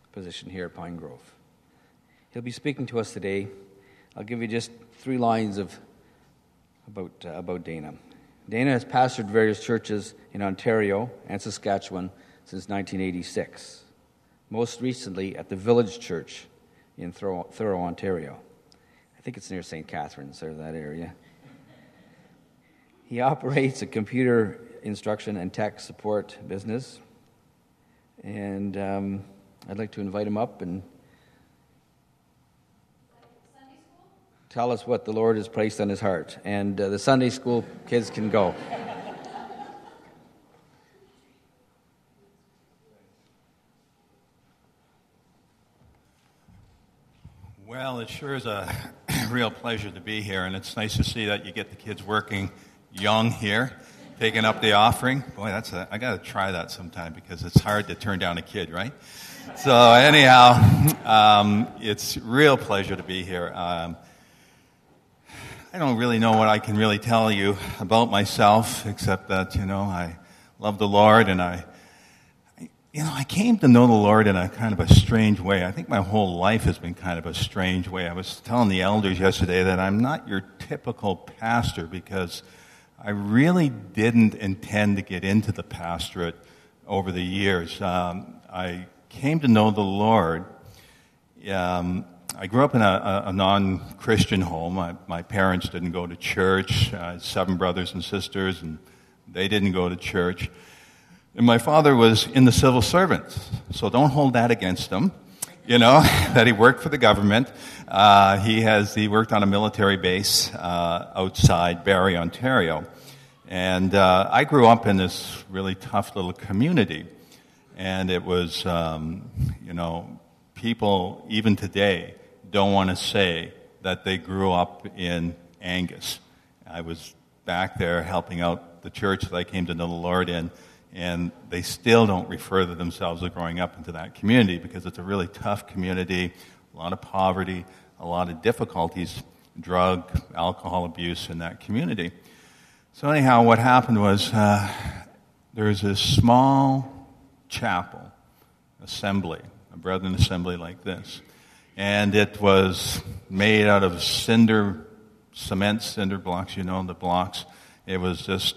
position here at Pine Grove. He'll be speaking to us today. I'll give you just 3 lines about Dana. Dana has pastored various churches in Ontario and Saskatchewan since 1986, most recently at the Village Church in Thorough, Ontario. I think it's near St. Catharines, or that area. He operates a computer instruction and tech support business, and I'd like to invite him up and tell us what the Lord has placed on his heart. And the Sunday school kids can go. Well, it sure is a real pleasure to be here, and it's nice to see that you get the kids working young here, taking up the offering. Boy, I got to try that sometime because it's hard to turn down a kid, right? So anyhow, it's a real pleasure to be here. I don't really know what I can really tell you about myself, except that, I love the Lord, and I came to know the Lord in a kind of a strange way. I think my whole life has been kind of a strange way. I was telling the elders yesterday that I'm not your typical pastor because I really didn't intend to get into the pastorate over the years. I came to know the Lord. I grew up in a non-Christian home. My parents didn't go to church. I had 7 brothers and sisters, and they didn't go to church. And my father was in the civil service, so don't hold that against him, that he worked for the government. He worked on a military base outside Barrie, Ontario. And I grew up in this really tough little community. And it was, people, even today, don't want to say that they grew up in Angus. I was back there helping out the church that I came to know the Lord in, and they still don't refer to themselves as growing up into that community because it's a really tough community, a lot of poverty, a lot of difficulties, drug, alcohol abuse in that community. So anyhow, what happened was there was this small chapel assembly, a brethren assembly like this, and it was made out of cement cinder blocks, the blocks. It was just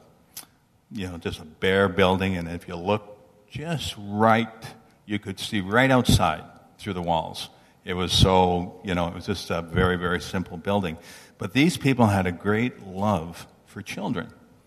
just a bare building, and if you look just right, you could see right outside through the walls. It was so, it was just a very, very simple building. But these people had a great love for children.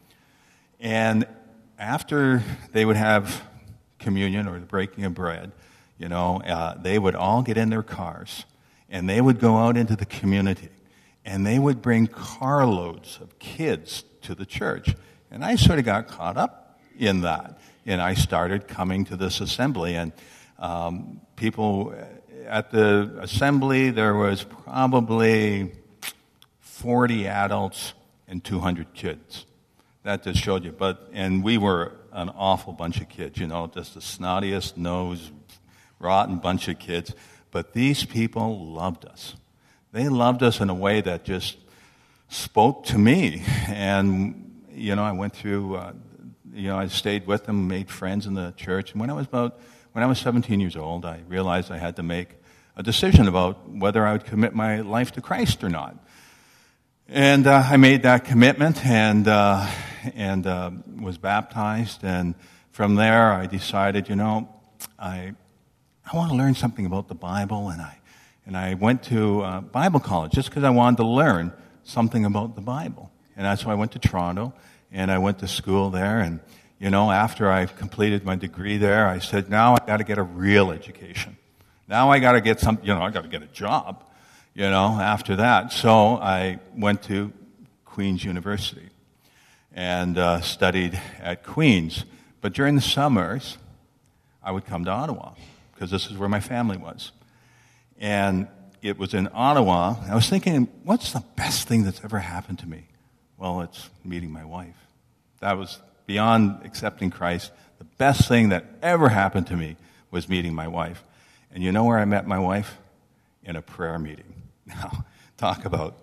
And after they would have communion or the breaking of bread, they would all get in their cars, and they would go out into the community, and they would bring carloads of kids to the church. And I sort of got caught up in that. And I started coming to this assembly. And people at the assembly, there was probably 40 adults and 200 kids. That just showed you. And we were an awful bunch of kids, just the snottiest nosed, rotten bunch of kids. But these people loved us. They loved us in a way that just spoke to me. And I went through, I stayed with them, made friends in the church. And when I was 17 years old, I realized I had to make a decision about whether I would commit my life to Christ or not. And I made that commitment and was baptized. And from there, I decided, I want to learn something about the Bible. And I went to Bible college just because I wanted to learn something about the Bible. And that's why I went to Toronto, and I went to school there. And, after I completed my degree there, I said, now I got to get a real education. Now I got to get I got to get a job, after that. So I went to Queen's University and studied at Queen's. But during the summers, I would come to Ottawa because this is where my family was. And it was in Ottawa. I was thinking, what's the best thing that's ever happened to me? Well, it's meeting my wife. That was beyond accepting Christ. The best thing that ever happened to me was meeting my wife. And you know where I met my wife? In a prayer meeting. Now, talk about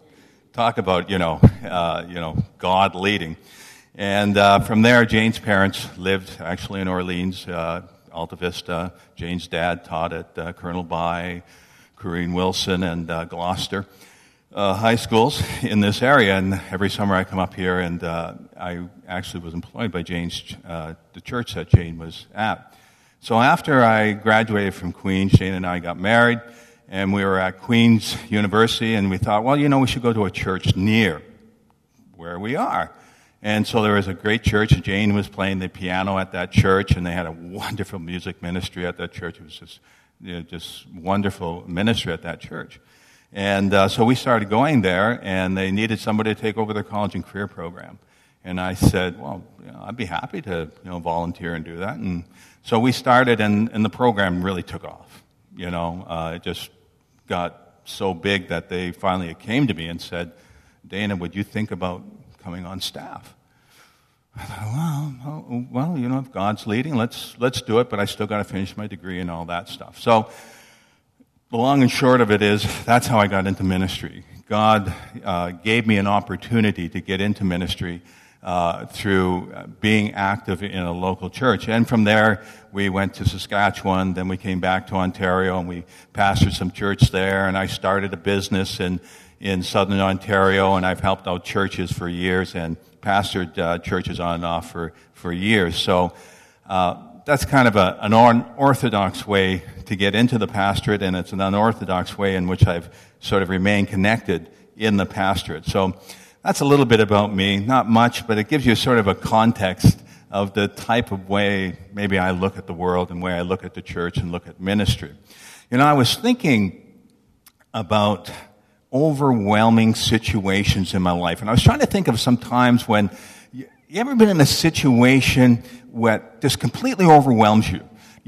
God leading. And from there, Jane's parents lived actually in Orleans. Alta Vista. Jane's dad taught at Colonel By, Corrine Wilson, and Gloucester high schools in this area. And every summer I come up here, and I actually was employed by Jane's, the church that Jane was at. So after I graduated from Queens, Jane and I got married, and we were at Queens University, and we thought, well, we should go to a church near where we are. And so there was a great church. Jane was playing the piano at that church, and they had a wonderful music ministry at that church. It was just wonderful ministry at that church. And so we started going there, and they needed somebody to take over their college and career program. And I said, well, I'd be happy to volunteer and do that. And so we started, and the program really took off. It just got so big that they finally came to me and said, Dana, would you think about coming on staff? I thought, well, if God's leading, let's do it, but I still got to finish my degree and all that stuff. So the long and short of it is, that's how I got into ministry. God gave me an opportunity to get into ministry through being active in a local church. And from there, we went to Saskatchewan, then we came back to Ontario, and we pastored some church there, and I started a business in southern Ontario, and I've helped out churches for years and pastored churches on and off for years. So that's kind of an unorthodox way to get into the pastorate, and it's an unorthodox way in which I've sort of remained connected in the pastorate. So that's a little bit about me. Not much, but it gives you sort of a context of the type of way maybe I look at the world and way I look at the church and look at ministry. I was thinking about overwhelming situations in my life. And I was trying to think of some times when you ever been in a situation where just completely overwhelms you.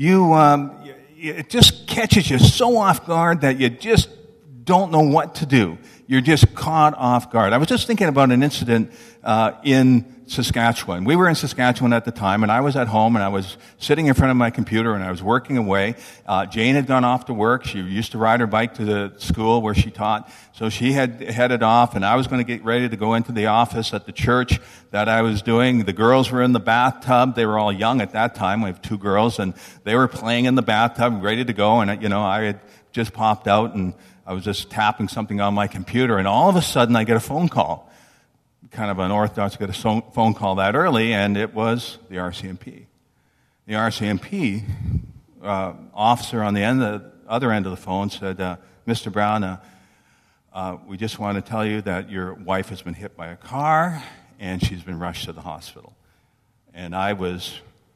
It just catches you so off guard that you just don't know what to do. You're just caught off guard. I was just thinking about an incident in Saskatchewan. We were in Saskatchewan at the time, and I was at home, and I was sitting in front of my computer, and I was working away. Jane had gone off to work. She used to ride her bike to the school where she taught, so she had headed off, and I was going to get ready to go into the office at the church that I was doing. The girls were in the bathtub. They were all young at that time. We have 2 girls, and they were playing in the bathtub, ready to go, and I had just popped out, and I was just tapping something on my computer, and all of a sudden I get a phone call. Kind of unorthodox to get a phone call that early, and it was the RCMP. The RCMP officer on the other end of the phone said, Mr. Brown, we just want to tell you that your wife has been hit by a car, and she's been rushed to the hospital. And I don't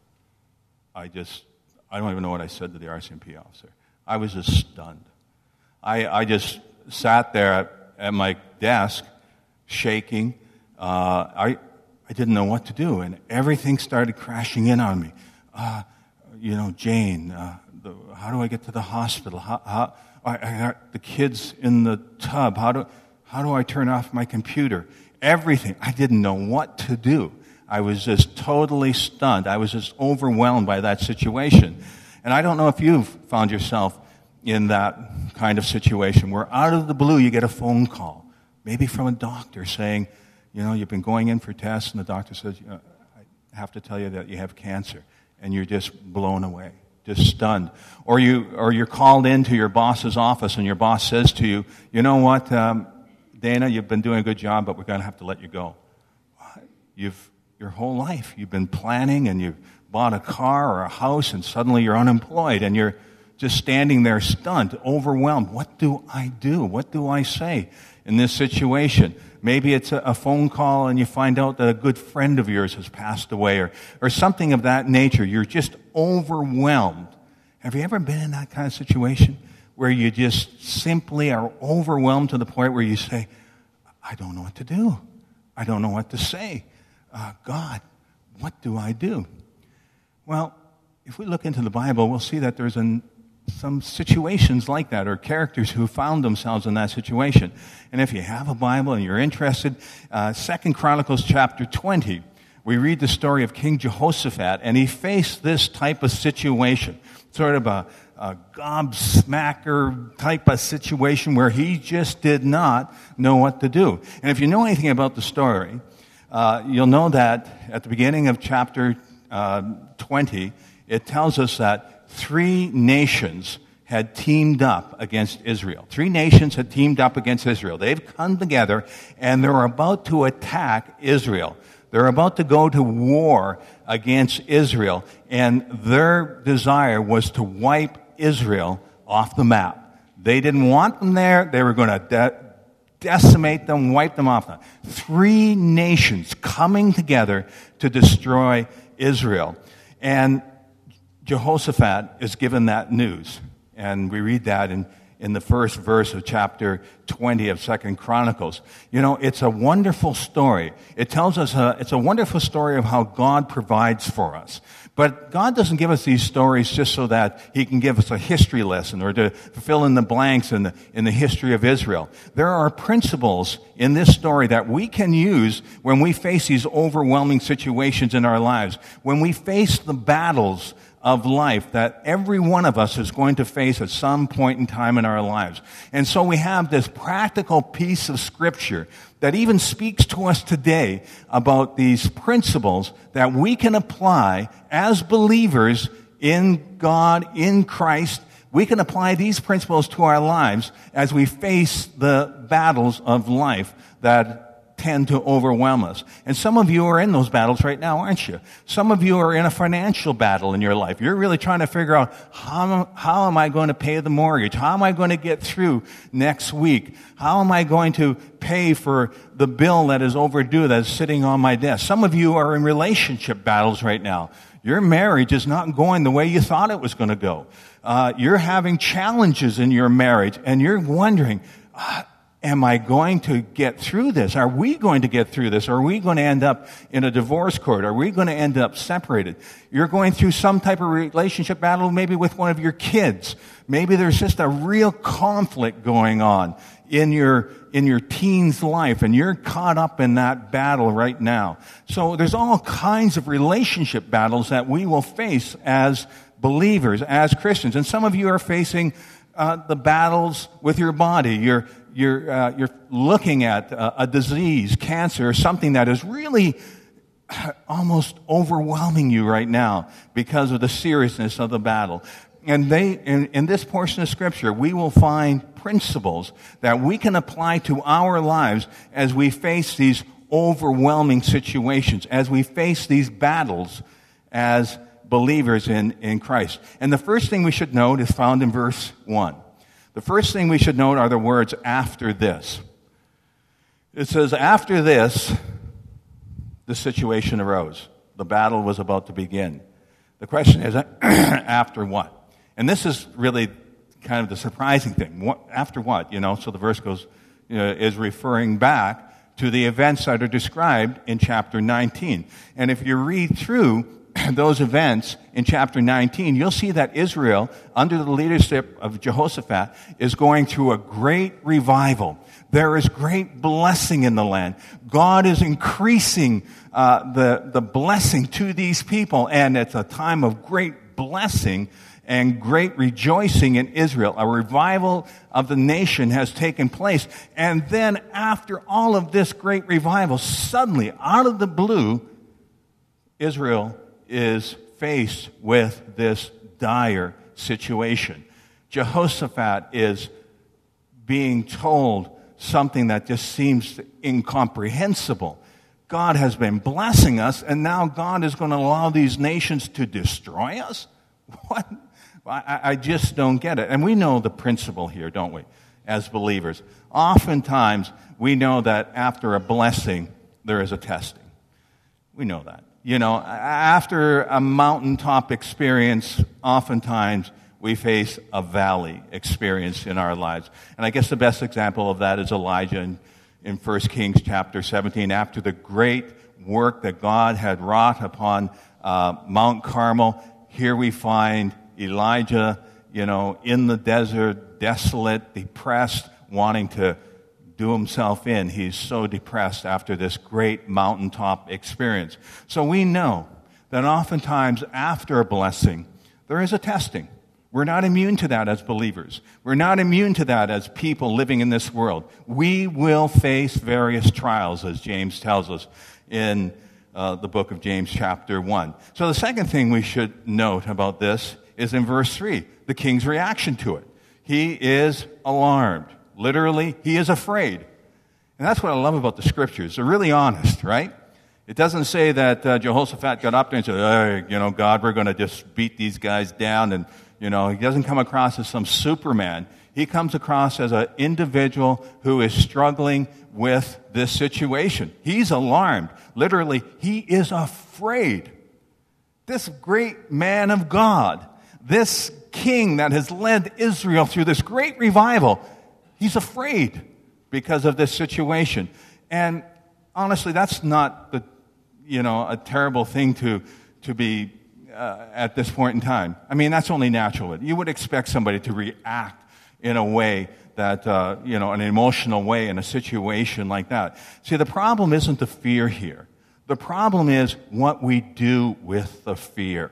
even know what I said to the RCMP officer. I was just stunned. I just sat there at my desk, shaking. I didn't know what to do, and everything started crashing in on me. Jane, how do I get to the hospital? I got the kids in the tub. How do I turn off my computer? Everything. I didn't know what to do. I was just totally stunned. I was just overwhelmed by that situation. And I don't know if you've found yourself in that kind of situation where out of the blue you get a phone call, maybe from a doctor saying, you've been going in for tests, and the doctor says, I have to tell you that you have cancer, and you're just blown away, just stunned. Or you're called into your boss's office, and your boss says to you, you know what, Dana, you've been doing a good job, but we're going to have to let you go. Your whole life, you've been planning, and you've bought a car or a house, and suddenly you're unemployed, and you're just standing there stunned, overwhelmed. What do I do? What do I say in this situation? Maybe it's a phone call and you find out that a good friend of yours has passed away or something of that nature. You're just overwhelmed. Have you ever been in that kind of situation where you just simply are overwhelmed to the point where you say, I don't know what to do. I don't know what to say. God, what do I do? Well, if we look into the Bible, we'll see that there's some situations like that, or characters who found themselves in that situation. And if you have a Bible and you're interested, 2 Chronicles chapter 20, we read the story of King Jehoshaphat, and he faced this type of situation, sort of a gobsmacker type of situation where he just did not know what to do. And if you know anything about the story, you'll know that at the beginning of chapter 20, it tells us that 3 nations had teamed up against Israel. 3 nations had teamed up against Israel. They've come together, and they're about to attack Israel. They're about to go to war against Israel, and their desire was to wipe Israel off the map. They didn't want them there. They were going to decimate them, wipe them off. 3 nations coming together to destroy Israel. And Jehoshaphat is given that news. And we read that in the first verse of chapter 20 of 2 Chronicles. You know, it's a wonderful story. It tells us it's a wonderful story of how God provides for us. But God doesn't give us these stories just so that He can give us a history lesson or to fill in the blanks in the history of Israel. There are principles in this story that we can use when we face these overwhelming situations in our lives, when we face the battles of life that every one of us is going to face at some point in time in our lives. And so we have this practical piece of Scripture that even speaks to us today about these principles that we can apply as believers in God, in Christ. We can apply these principles to our lives as we face the battles of life that tend to overwhelm us. And some of you are in those battles right now, aren't you? Some of you are in a financial battle in your life. You're really trying to figure out, how am I going to pay the mortgage? How am I going to get through next week? How am I going to pay for the bill that is overdue, that is sitting on my desk? Some of you are in relationship battles right now. Your marriage is not going the way you thought it was going to go. You're having challenges in your marriage, and you're wondering, am I going to get through this? Are we going to get through this? Are we going to end up in a divorce court? Are we going to end up separated? You're going through some type of relationship battle, maybe with one of your kids. Maybe there's just a real conflict going on in your teen's life, and you're caught up in that battle right now. So there's all kinds of relationship battles that we will face as believers, as Christians. And some of you are facing the battles with your body. You're looking at a disease, cancer, something that is really almost overwhelming you right now because of the seriousness of the battle. And in this portion of Scripture, we will find principles that we can apply to our lives as we face these overwhelming situations, as we face these battles as believers in Christ. And the first thing we should note is found in verse 1. The first thing we should note are the words, after this. It says, after this, the situation arose. The battle was about to begin. The question is, after what? And this is really kind of the surprising thing. After what? So the verse goes, is referring back to the events that are described in chapter 19. And if you read through those events in chapter 19, you'll see that Israel, under the leadership of Jehoshaphat, is going through a great revival. There is great blessing in the land. God is increasing the blessing to these people, and it's a time of great blessing and great rejoicing in Israel. A revival of the nation has taken place. And then after all of this great revival, suddenly, out of the blue, Israel is faced with this dire situation. Jehoshaphat is being told something that just seems incomprehensible. God has been blessing us, and now God is going to allow these nations to destroy us? What? I just don't get it. And we know the principle here, don't we, as believers? Oftentimes, we know that after a blessing, there is a testing. We know that. After a mountaintop experience, oftentimes we face a valley experience in our lives. And I guess the best example of that is Elijah in 1 Kings chapter 17. After the great work that God had wrought upon Mount Carmel, here we find Elijah, in the desert, desolate, depressed, wanting to do himself in. He's so depressed after this great mountaintop experience. So we know that oftentimes after a blessing, there is a testing. We're not immune to that as believers. We're not immune to that as people living in this world. We will face various trials, as James tells us in the book of James chapter 1. So the second thing we should note about this is in verse 3, the king's reaction to it. He is alarmed. Literally, he is afraid. And that's what I love about the scriptures. They're really honest, right? It doesn't say that Jehoshaphat got up there and said, hey, God, we're going to just beat these guys down. And, he doesn't come across as some Superman. He comes across as an individual who is struggling with this situation. He's alarmed. Literally, he is afraid. This great man of God, this king that has led Israel through this great revival, he's afraid because of this situation. And honestly, that's not a terrible thing to be at this point in time. I mean, that's only natural. You would expect somebody to react in a way that, an emotional way in a situation like that. See, the problem isn't the fear here. The problem is what we do with the fear.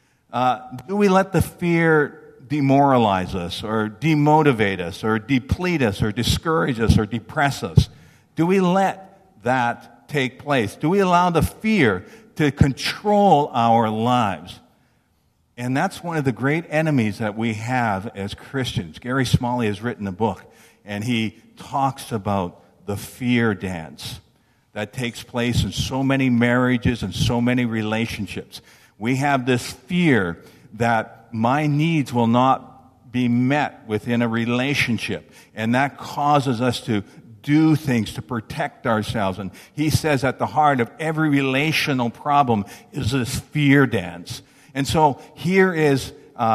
Do we let the fear demoralize us or demotivate us or deplete us or discourage us or depress us? Do we let that take place? Do we allow the fear to control our lives? And that's one of the great enemies that we have as Christians. Gary Smalley has written a book, and he talks about the fear dance that takes place in so many marriages and so many relationships. We have this fear that my needs will not be met within a relationship, and that causes us to do things to protect ourselves. And he says at the heart of every relational problem is this fear dance. And so here is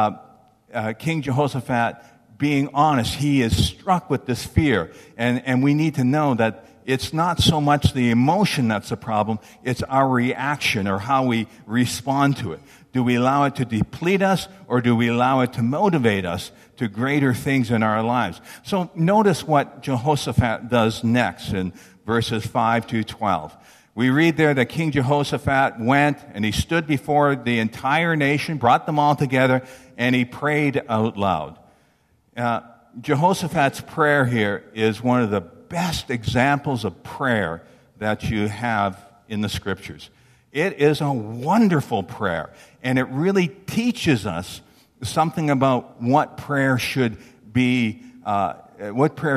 King Jehoshaphat being honest. He is struck with this fear. And we need to know that it's not so much the emotion that's the problem, it's our reaction or how we respond to it. Do we allow it to deplete us, or do we allow it to motivate us to greater things in our lives? So notice what Jehoshaphat does next in verses 5 to 12. We read there that King Jehoshaphat went and he stood before the entire nation, brought them all together, and he prayed out loud. Jehoshaphat's prayer here is one of the best examples of prayer that you have in the scriptures. It is a wonderful prayer, and it really teaches us something about what prayer should be, be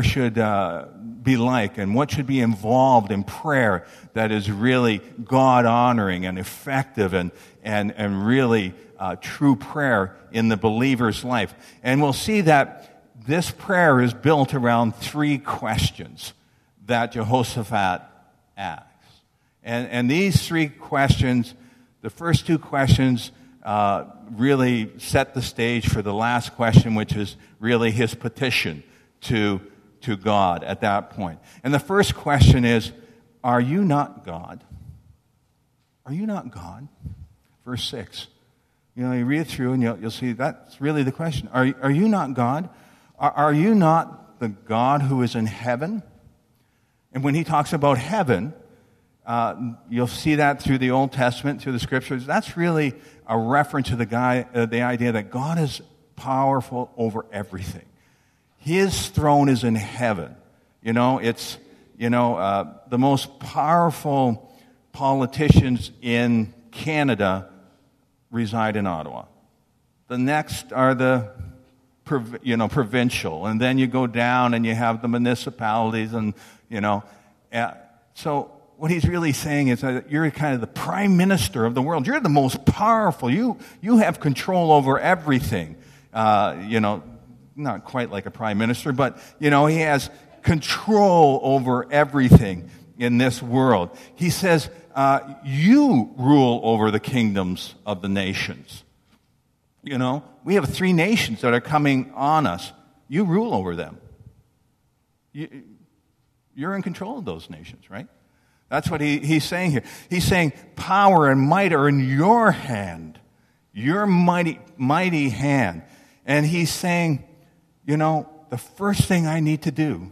like, and what should be involved in prayer that is really God-honoring and effective and really true prayer in the believer's life. And we'll see that this prayer is built around three questions that Jehoshaphat asks. And these three questions, the first two questions really set the stage for the last question, which is really his petition to God at that point. And the first question is, are you not God? Are you not God? Verse 6. You read it through and you'll see that's really the question. Are you not God? Are you not the God who is in heaven? And when he talks about heaven, you'll see that through the Old Testament, through the Scriptures. That's really a reference to the idea that God is powerful over everything. His throne is in heaven. It's the most powerful politicians in Canada reside in Ottawa. The next are the provincial, and then you go down and you have the municipalities, and so what he's really saying is that you're kind of the prime minister of the world. You're the most powerful. You have control over everything. Not quite like a prime minister, but he has control over everything in this world. He says, you rule over the kingdoms of the nations. We have 3 nations that are coming on us. You rule over them. You're in control of those nations, right? That's what he's saying here. He's saying power and might are in your hand, your mighty hand. And he's saying, the first thing I need to do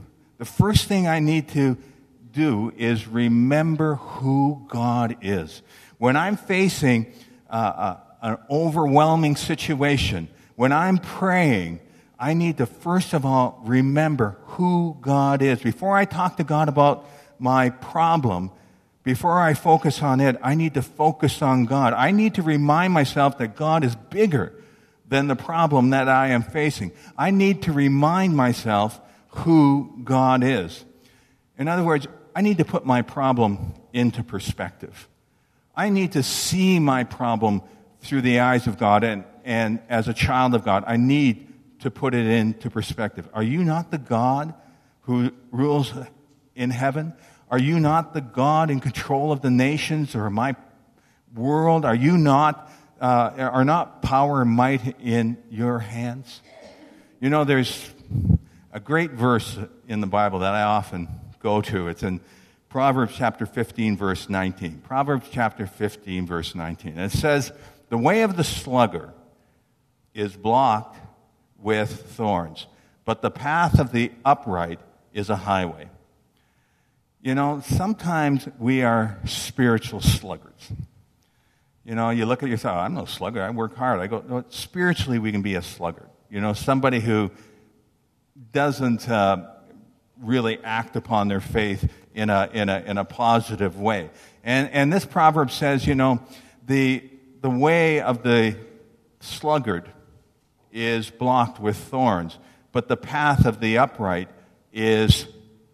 is remember who God is. When I'm facing an overwhelming situation, when I'm praying, I need to first of all remember who God is. Before I talk to God about my problem, before I focus on it, I need to focus on God. I need to remind myself that God is bigger than the problem that I am facing. I need to remind myself who God is. In other words, I need to put my problem into perspective. I need to see my problem through the eyes of God, and as a child of God, I need to put it into perspective. Are you not the God who rules in heaven? Are you not the God in control of the nations or my world? Are you not, are not power and might in your hands? You know, there's a great verse in the Bible that I often go to. It's in Proverbs chapter 15, verse 19. Proverbs chapter 15, verse 19. And it says, "The way of the sluggard is blocked with thorns, but the path of the upright is a highway." You know, sometimes we are spiritual sluggards. You know, you look at yourself, I'm no sluggard, I work hard. I go, no, spiritually we can be a sluggard. You know, somebody who doesn't really act upon their faith in a positive way. And this proverb says, you know, the way of the sluggard is blocked with thorns, but the path of the upright is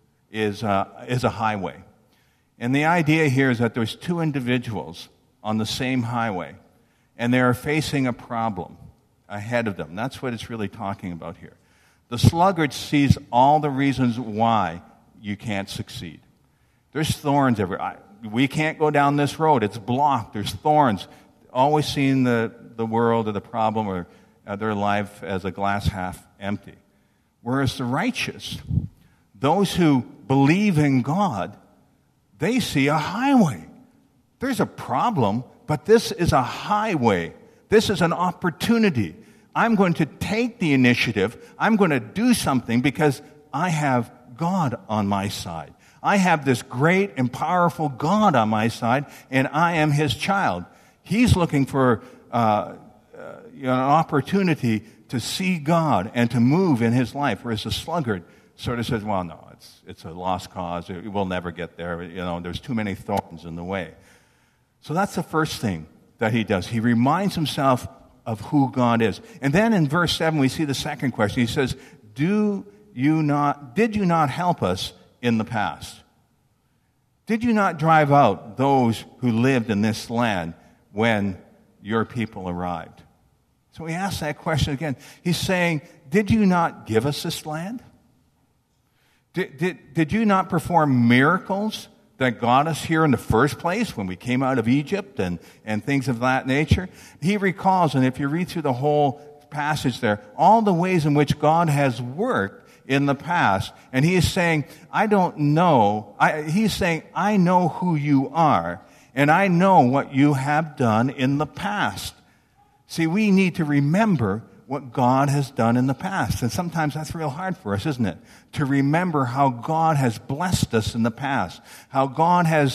a highway. And the idea here is that there's two individuals on the same highway, and they are facing a problem ahead of them. That's what it's really talking about here. The sluggard sees all the reasons why you can't succeed. There's thorns everywhere. We can't go down this road. It's blocked. There's thorns. Always seeing the world or the problem or their life as a glass half empty. Whereas the righteous, those who believe in God, they see a highway. There's a problem, but this is a highway. This is an opportunity. I'm going to take the initiative. I'm going to do something because I have God on my side. I have this great and powerful God on my side, and I am His child. He's looking for an opportunity to see God and to move in his life, whereas the sluggard sort of says, well, no, it's a lost cause. We'll never get there. You know, there's too many thorns in the way. So that's the first thing that he does. He reminds himself of who God is. And then in verse 7, we see the second question. He says, did you not help us in the past? Did you not drive out those who lived in this land when your people arrived? So we ask that question again. He's saying, did you not give us this land? Did you not perform miracles that got us here in the first place when we came out of Egypt and things of that nature? He recalls, and if you read through the whole passage there, all the ways in which God has worked in the past. And he is saying, I don't know. He's saying, I know who you are, and I know what you have done in the past. See, we need to remember what God has done in the past. And sometimes that's real hard for us, isn't it? To remember how God has blessed us in the past. How God has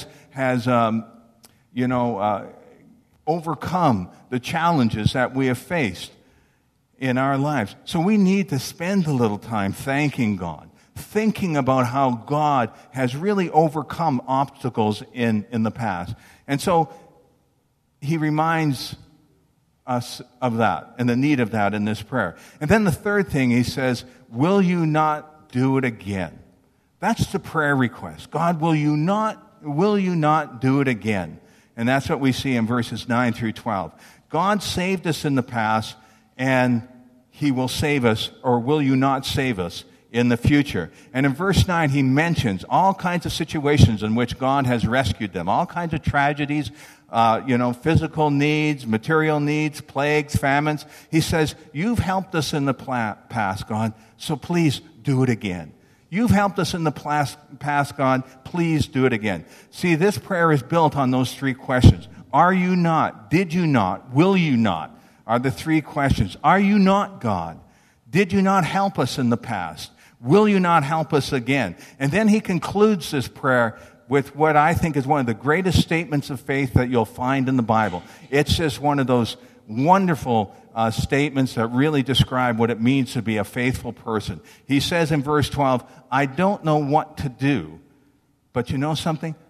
overcome the challenges that we have faced in our lives. So we need to spend a little time thanking God, thinking about how God has really overcome obstacles in the past. And so he reminds us of that and the need of that in this prayer. And then the third thing he says, will you not do it again? That's the prayer request. God, will you not do it again? And that's what we see in verses 9 through 12. God saved us in the past, and he will save us, or will you not save us in the future? And in verse 9, he mentions all kinds of situations in which God has rescued them, all kinds of tragedies, physical needs, material needs, plagues, famines. He says, you've helped us in the past, God, so please do it again. You've helped us in the past, God, please do it again. See, this prayer is built on those three questions. Are you not? Did you not? Will you not? Are the three questions. Are you not God? Did you not help us in the past? Will you not help us again? And then he concludes this prayer with what I think is one of the greatest statements of faith that you'll find in the Bible. It's just one of those wonderful statements that really describe what it means to be a faithful person. He says in verse 12, I don't know what to do, but you know something?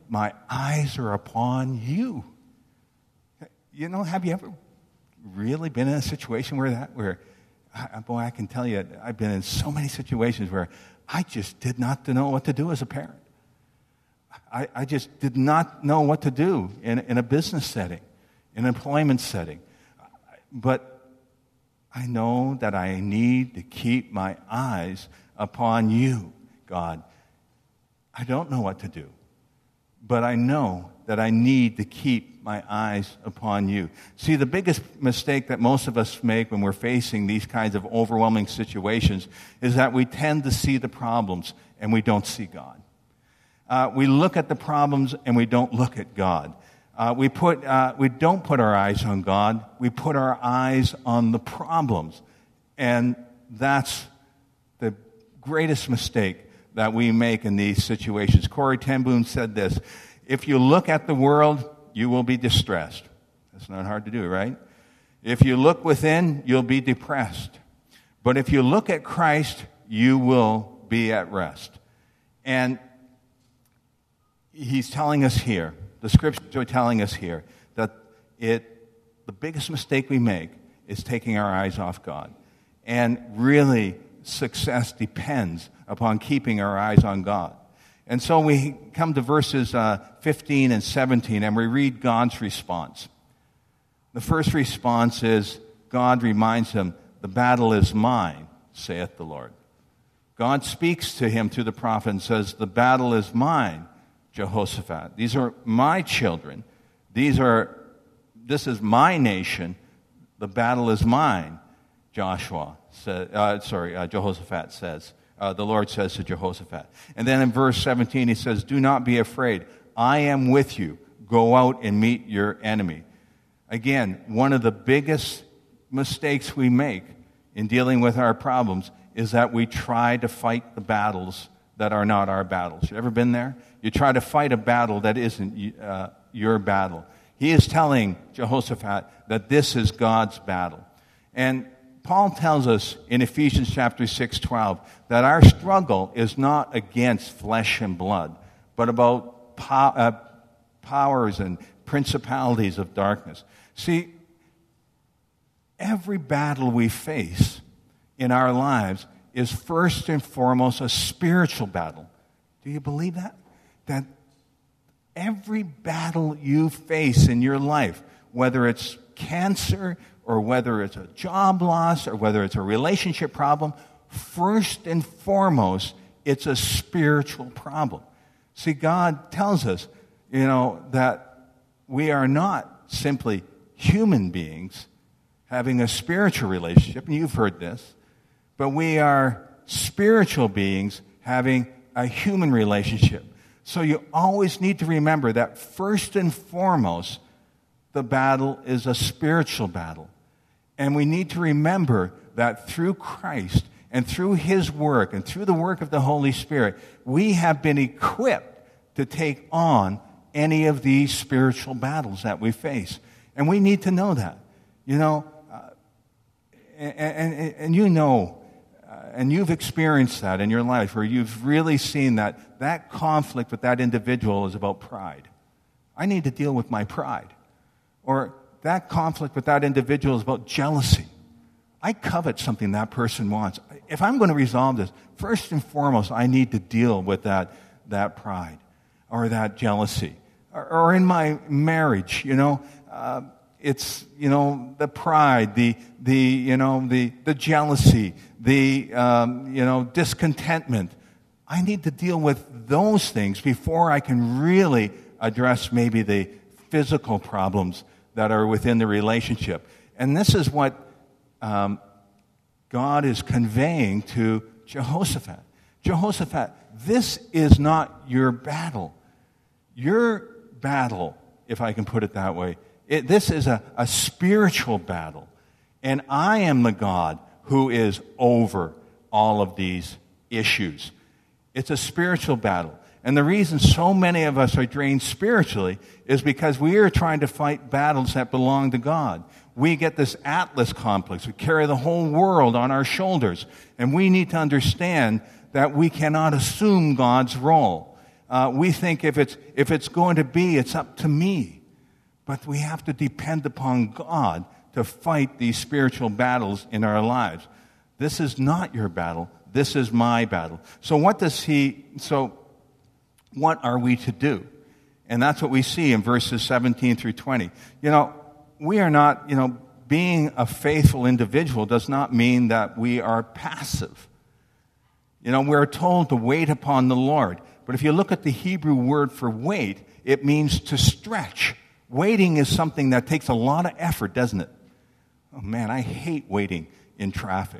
my eyes are upon you. You know, have you ever really been in a situation where boy, I can tell you, I've been in so many situations where I just did not know what to do as a parent. I just did not know what to do in a business setting, in an employment setting. But I know that I need to keep my eyes upon you, God. I don't know what to do, but I know that I need to keep my eyes upon you. See, the biggest mistake that most of us make when we're facing these kinds of overwhelming situations is that we tend to see the problems and we don't see God. We look at the problems and we don't look at God. We don't put our eyes on God. We put our eyes on the problems. And that's the greatest mistake that we make in these situations. Corrie ten Boom said this: if you look at the world, you will be distressed. That's not hard to do, right? If you look within, you'll be depressed. But if you look at Christ, you will be at rest. And he's telling us here, the scriptures are telling us here, that the biggest mistake we make is taking our eyes off God. And really, success depends upon keeping our eyes on God. And so we come to verses 15 and 17, and we read God's response. The first response is, God reminds him, the battle is mine, saith the Lord. God speaks to him through the prophet and says, the battle is mine, Jehoshaphat. These are my children. This is my nation. The battle is mine, Jehoshaphat says. The Lord says to Jehoshaphat. And then in verse 17 he says, do not be afraid. I am with you. Go out and meet your enemy. Again, one of the biggest mistakes we make in dealing with our problems is that we try to fight the battles that are not our battles. You ever been there? You try to fight a battle that isn't your battle. He is telling Jehoshaphat that this is God's battle. And Paul tells us in Ephesians chapter 6:12 that our struggle is not against flesh and blood, but about powers and principalities of darkness. See, every battle we face in our lives is first and foremost a spiritual battle. Do you believe that? That every battle you face in your life, whether it's cancer or whether it's a job loss or whether it's a relationship problem, first and foremost, it's a spiritual problem. See, God tells us, that we are not simply human beings having a spiritual relationship, and you've heard this, but we are spiritual beings having a human relationship. So you always need to remember that first and foremost, the battle is a spiritual battle. And we need to remember that through Christ and through his work and through the work of the Holy Spirit, we have been equipped to take on any of these spiritual battles that we face. And we need to know that. And you've experienced that in your life, where you've really seen that conflict with that individual is about pride. I need to deal with my pride. Or that conflict with that individual is about jealousy. I covet something that person wants. If I'm going to resolve this, first and foremost, I need to deal with that pride or that jealousy. Or in my marriage, it's, the pride, the jealousy, the, discontentment. I need to deal with those things before I can really address maybe the physical problems that are within the relationship. And this is what God is conveying to Jehoshaphat. Jehoshaphat, this is not your battle. Your battle, if I can put it that way, this is a spiritual battle. And I am the God who is over all of these issues. It's a spiritual battle. And the reason so many of us are drained spiritually is because we are trying to fight battles that belong to God. We get this Atlas complex. We carry the whole world on our shoulders. And we need to understand that we cannot assume God's role. We think if it's going to be, it's up to me. But we have to depend upon God to fight these spiritual battles in our lives. This is not your battle. This is my battle. So what are we to do? And that's what we see in verses 17 through 20. We are not, being a faithful individual does not mean that we are passive. We're told to wait upon the Lord. But if you look at the Hebrew word for wait, it means to stretch. Waiting is something that takes a lot of effort, doesn't it? Oh man, I hate waiting in traffic.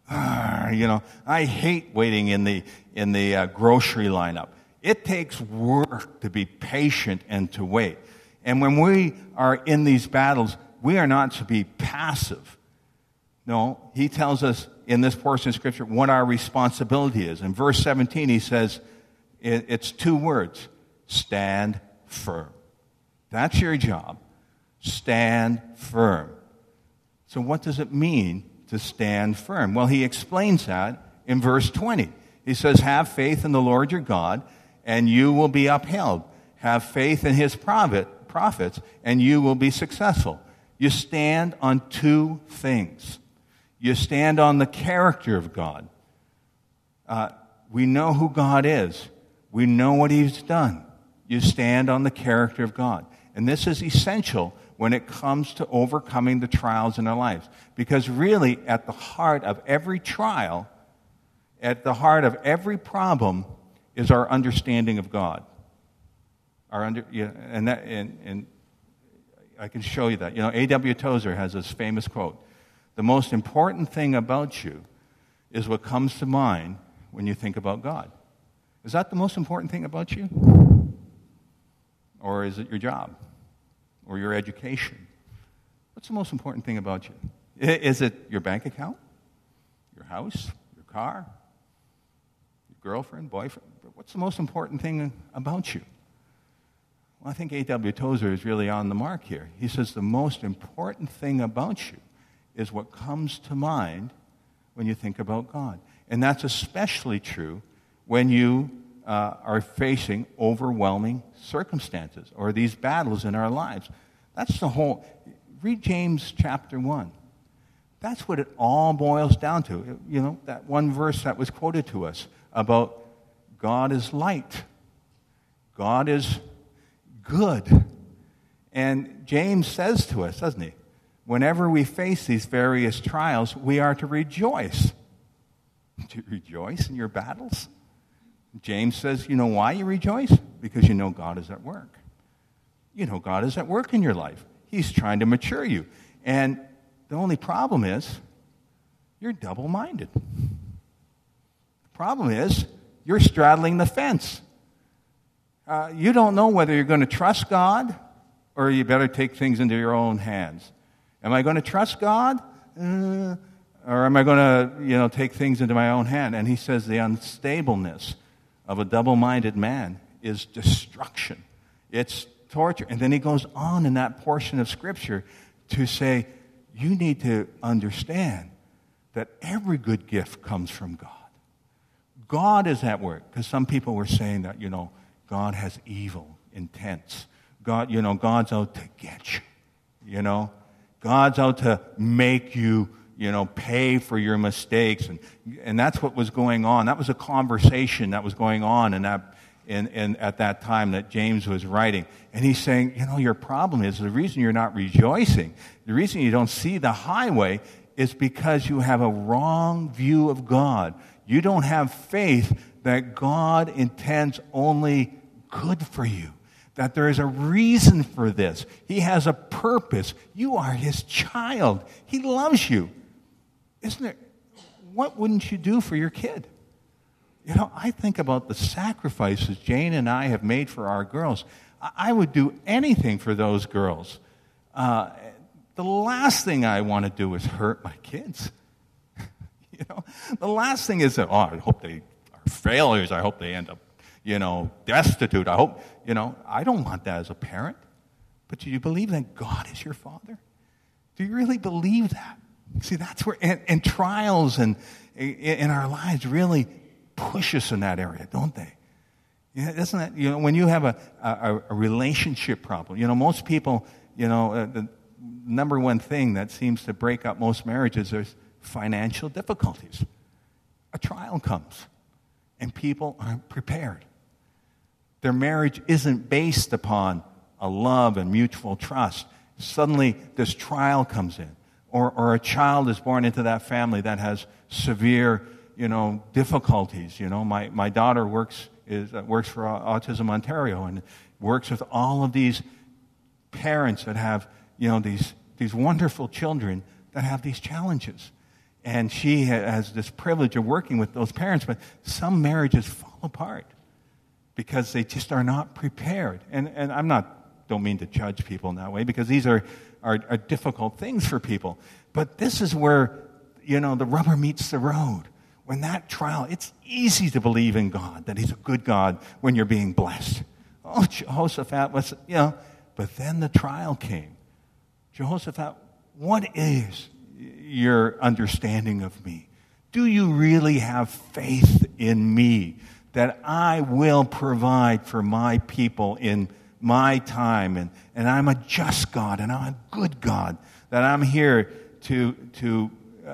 I hate waiting in the grocery lineup. It takes work to be patient and to wait. And when we are in these battles, we are not to be passive. No, he tells us in this portion of Scripture what our responsibility is. In verse 17, he says, it's 2 words, stand firm. That's your job. Stand firm. So what does it mean to stand firm? Well, he explains that in verse 20. He says, have faith in the Lord your God, and you will be upheld. Have faith in his prophets, and you will be successful. You stand on 2 things. You stand on the character of God. We know who God is. We know what he's done. You stand on the character of God. And this is essential when it comes to overcoming the trials in our lives. Because really, at the heart of every trial, at the heart of every problem, is our understanding of God. And I can show you that. A.W. Tozer has this famous quote, the most important thing about you is what comes to mind when you think about God. Is that the most important thing about you? Or is it your job? Or your education? What's the most important thing about you? Is it your bank account? Your house? Your car? Your girlfriend? Boyfriend? What's the most important thing about you? Well, I think A.W. Tozer is really on the mark here. He says the most important thing about you is what comes to mind when you think about God. And that's especially true when you are facing overwhelming circumstances or these battles in our lives. That's the whole... Read James chapter 1. That's what it all boils down to. That one verse that was quoted to us about God is light. God is good. And James says to us, doesn't he? Whenever we face these various trials, we are to rejoice. To rejoice in your battles? James says, you know why you rejoice? Because you know God is at work. You know God is at work in your life. He's trying to mature you. And the only problem is, you're double-minded. The problem is, you're straddling the fence. You don't know whether you're going to trust God or you better take things into your own hands. Am I going to trust God? Or am I going to, take things into my own hand? And he says the unstableness of a double-minded man is destruction. It's torture. And then he goes on in that portion of Scripture to say, you need to understand that every good gift comes from God. God is at work. Because some people were saying that, God has evil intents. God's out to get you. God's out to make you, pay for your mistakes. And that's what was going on. That was a conversation that was going on at that time that James was writing. And he's saying, your problem is the reason you're not rejoicing, the reason you don't see the highway is because you have a wrong view of God. You don't have faith that God intends only good for you, that there is a reason for this. He has a purpose. You are his child. He loves you. Isn't it? What wouldn't you do for your kid? I think about the sacrifices Jane and I have made for our girls. I would do anything for those girls. The last thing I want to do is hurt my kids. The last thing is that, I hope they are failures. I hope they end up, destitute. I hope, I don't want that as a parent. But do you believe that God is your father? Do you really believe that? See, that's where, and trials and in our lives really push us in that area, don't they? Yeah, isn't that, when you have a relationship problem, most people, the number one thing that seems to break up most marriages is financial difficulties. A trial comes, and people aren't prepared. Their marriage isn't based upon a love and mutual trust. Suddenly, this trial comes in, or a child is born into that family that has severe, difficulties. My daughter works for Autism Ontario and works with all of these parents that have, these wonderful children that have these challenges. And she has this privilege of working with those parents, but some marriages fall apart because they just are not prepared. And don't mean to judge people in that way, because these are difficult things for people. But this is where, the rubber meets the road. When that trial, it's easy to believe in God, that He's a good God when you're being blessed. Oh, Jehoshaphat was, but then the trial came. Jehoshaphat, what is your understanding of me? Do you really have faith in me that I will provide for my people in my time, and I'm a just God, and I'm a good God, that I'm here to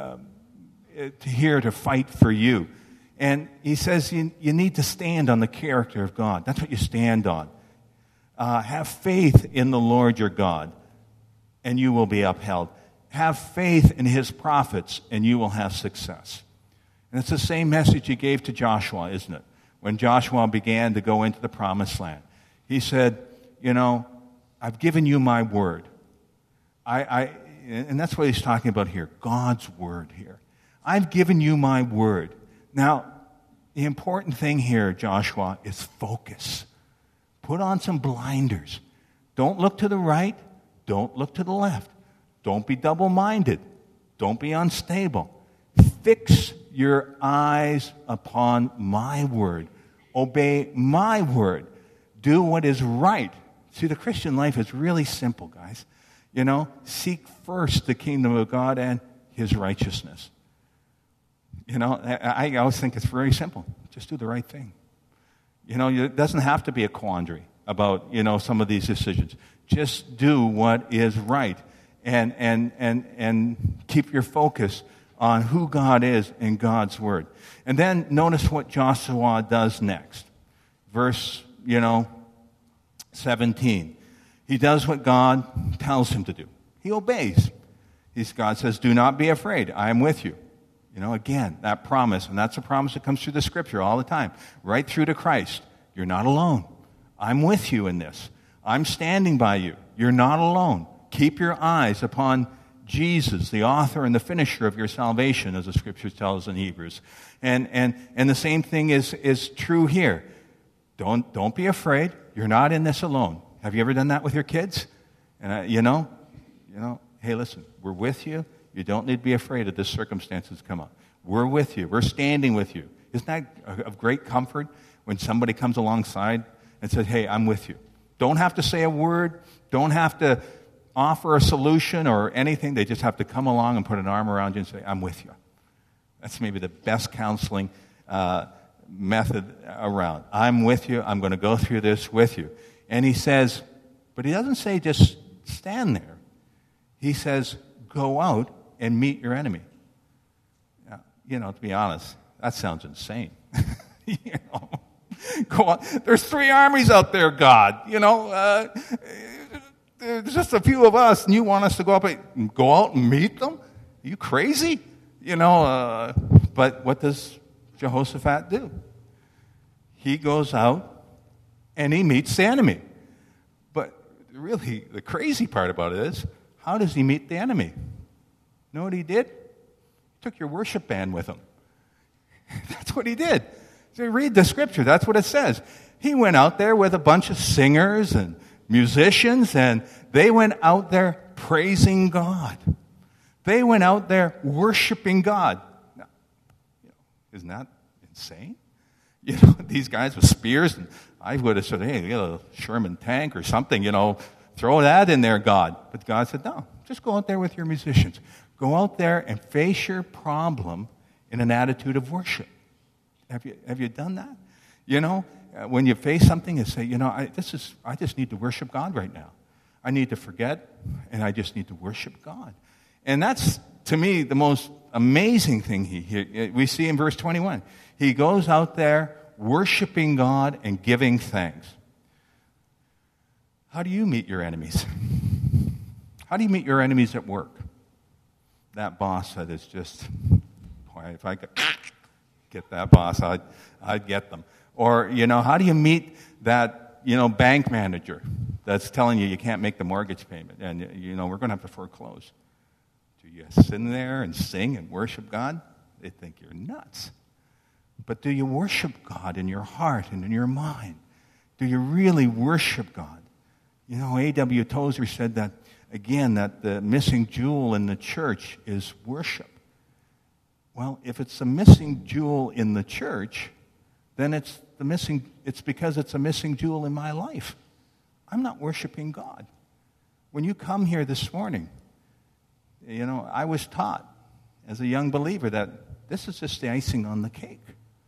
fight for you? And he says you need to stand on the character of God. That's what you stand on. Have faith in the Lord your God, and you will be upheld. Have faith in His prophets, and you will have success. And it's the same message He gave to Joshua, isn't it? When Joshua began to go into the promised land, He said, I've given you my word. And that's what He's talking about here, God's word here. I've given you my word. Now, the important thing here, Joshua, is focus. Put on some blinders. Don't look to the right. Don't look to the left. Don't be double-minded. Don't be unstable. Fix your eyes upon my word. Obey my word. Do what is right. See, the Christian life is really simple, guys. Seek first the kingdom of God and His righteousness. I always think it's very simple. Just do the right thing. It doesn't have to be a quandary about, some of these decisions. Just do what is right. And keep your focus on who God is in God's word. And then notice what Joshua does next. Verse, 17. He does what God tells him to do. He obeys. God says, do not be afraid. I am with you. Again, that promise, and that's a promise that comes through the Scripture all the time, right through to Christ. You're not alone. I'm with you in this. I'm standing by you. You're not alone. Keep your eyes upon Jesus, the author and the finisher of your salvation, as the Scriptures tell us in Hebrews. And the same thing is true here. Don't be afraid. You're not in this alone. Have you ever done that with your kids? And hey, listen, we're with you. You don't need to be afraid of this circumstances come up. We're with you. We're standing with you. Isn't that of great comfort when somebody comes alongside and says, hey, I'm with you? Don't have to say a word. Don't have to offer a solution or anything. They just have to come along and put an arm around you and say, I'm with you. That's maybe the best counseling method around. I'm with you. I'm going to go through this with you. And he says, but he doesn't say just stand there. He says, go out and meet your enemy. Now, to be honest, that sounds insane. Go on. There's 3 armies out there, God. There's just a few of us, and you want us to go out and meet them? Are you crazy? But what does Jehoshaphat do? He goes out and he meets the enemy. But really, the crazy part about it is, how does he meet the enemy? Know what he did? He took your worship band with him. That's what he did. So read the Scripture. That's what it says. He went out there with a bunch of singers and musicians, and they went out there praising God. They went out there worshiping God. Now, isn't that insane? These guys with spears, and I would have said, hey, a Sherman tank or something, throw that in there, God. But God said, no, just go out there with your musicians. Go out there and face your problem in an attitude of worship. Have you done that? You know, when you face something and say, I just need to worship God right now. I need to forget, and I just need to worship God. And that's, to me, the most amazing thing we see in verse 21. He goes out there worshiping God and giving thanks. How do you meet your enemies? How do you meet your enemies at work? That boss that is just, boy, if I could get that boss, I'd get them. Or, how do you meet that, bank manager that's telling you can't make the mortgage payment and, we're going to have to foreclose? Do you sit in there and sing and worship God? They think you're nuts. But do you worship God in your heart and in your mind? Do you really worship God? A.W. Tozer said that, again, that the missing jewel in the church is worship. Well, if it's a missing jewel in the church, then it's because it's a missing jewel in my life. I'm not worshiping God. When you come here this morning, I was taught as a young believer that this is just the icing on the cake.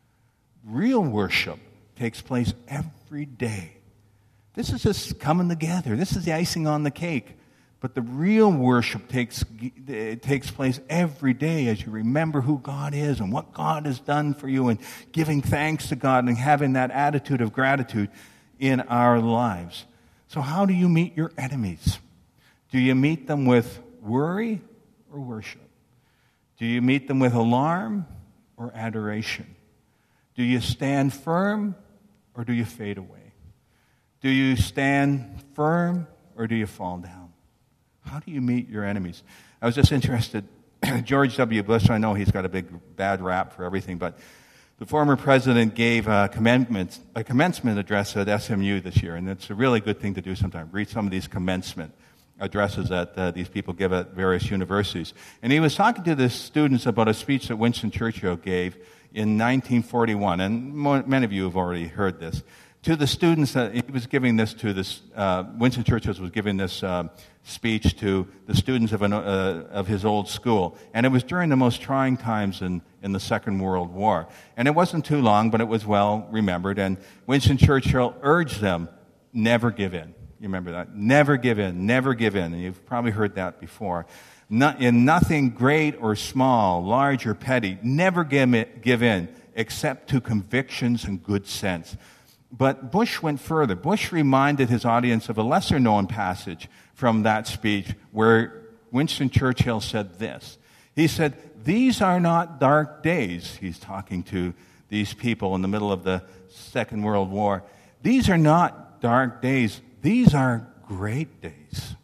Real worship takes place every day. This is just coming together. This is the icing on the cake. But the real worship takes place every day as you remember who God is and what God has done for you and giving thanks to God and having that attitude of gratitude in our lives. So how do you meet your enemies? Do you meet them with worry or worship? Do you meet them with alarm or adoration? Do you stand firm or do you fade away? Do you stand firm or do you fall down? How do you meet your enemies? I was just interested. George W. Bush, I know he's got a bad rap for everything, but the former president gave a commencement address at SMU this year, and it's a really good thing to do sometime. Read some of these commencement addresses that these people give at various universities. And he was talking to the students about a speech that Winston Churchill gave in 1941, and many of you have already heard this. To the students, he was giving this to this, Winston Churchill was giving this speech to the students of his old school. And it was during the most trying times in the Second World War. And it wasn't too long, but it was well remembered. And Winston Churchill urged them, never give in. You remember that? Never give in, never give in. And you've probably heard that before. In nothing great or small, large or petty, never give in, except to convictions and good sense. But Bush went further. Bush reminded his audience of a lesser-known passage from that speech where Winston Churchill said this. He said, "These are not dark days." He's talking to these people in the middle of the Second World War. "These are not dark days. These are great days.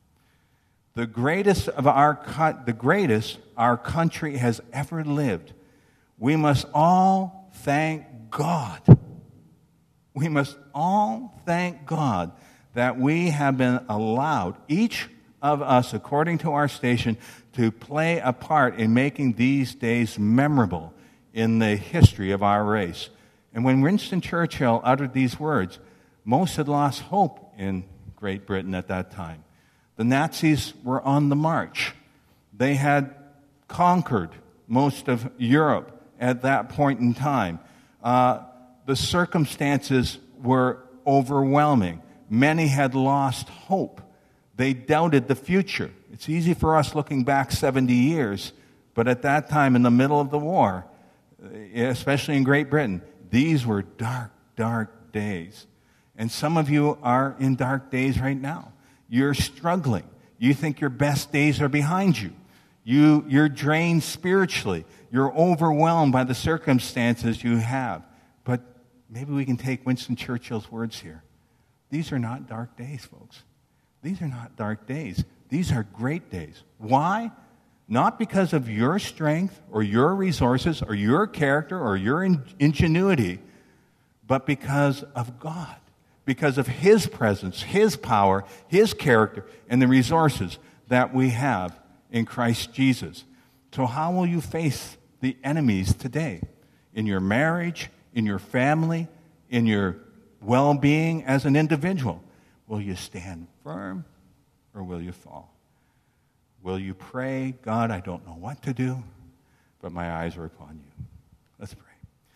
The greatest our country has ever lived. We must all thank God. We must all thank God that we have been allowed, each of us, according to our station, to play a part in making these days memorable in the history of our race." And when Winston Churchill uttered these words, most had lost hope in Great Britain at that time. The Nazis were on the march. They had conquered most of Europe at that point in time. The circumstances were overwhelming. Many had lost hope. They doubted the future. It's easy for us looking back 70 years, but at that time in the middle of the war, especially in Great Britain, these were dark, dark days. And some of you are in dark days right now. You're struggling. You think your best days are behind you. You're drained spiritually. You're overwhelmed by the circumstances you have. But maybe we can take Winston Churchill's words here. These are not dark days, folks. These are not dark days. These are great days. Why? Not because of your strength or your resources or your character or your ingenuity, but because of God. Because of His presence, His power, His character, and the resources that we have in Christ Jesus. So how will you face the enemies today? In your marriage, in your family, in your well-being as an individual? Will you stand firm or will you fall? Will you pray, "God, I don't know what to do, but my eyes are upon you"? Let's pray.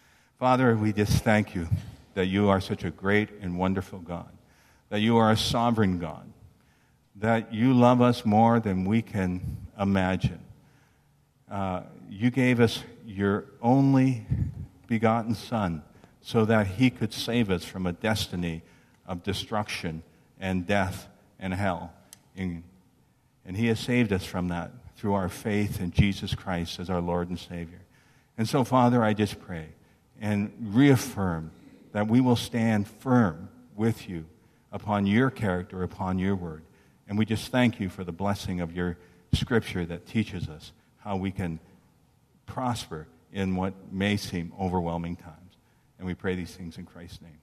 Father, we just thank you that you are such a great and wonderful God, that you are a sovereign God, that you love us more than we can imagine. You gave us your only begotten Son so that he could save us from a destiny of destruction and death and hell. And he has saved us from that through our faith in Jesus Christ as our Lord and Savior. And so, Father, I just pray and reaffirm that we will stand firm with you upon your character, upon your word. And we just thank you for the blessing of your scripture that teaches us how we can prosper in what may seem overwhelming times. And we pray these things in Christ's name.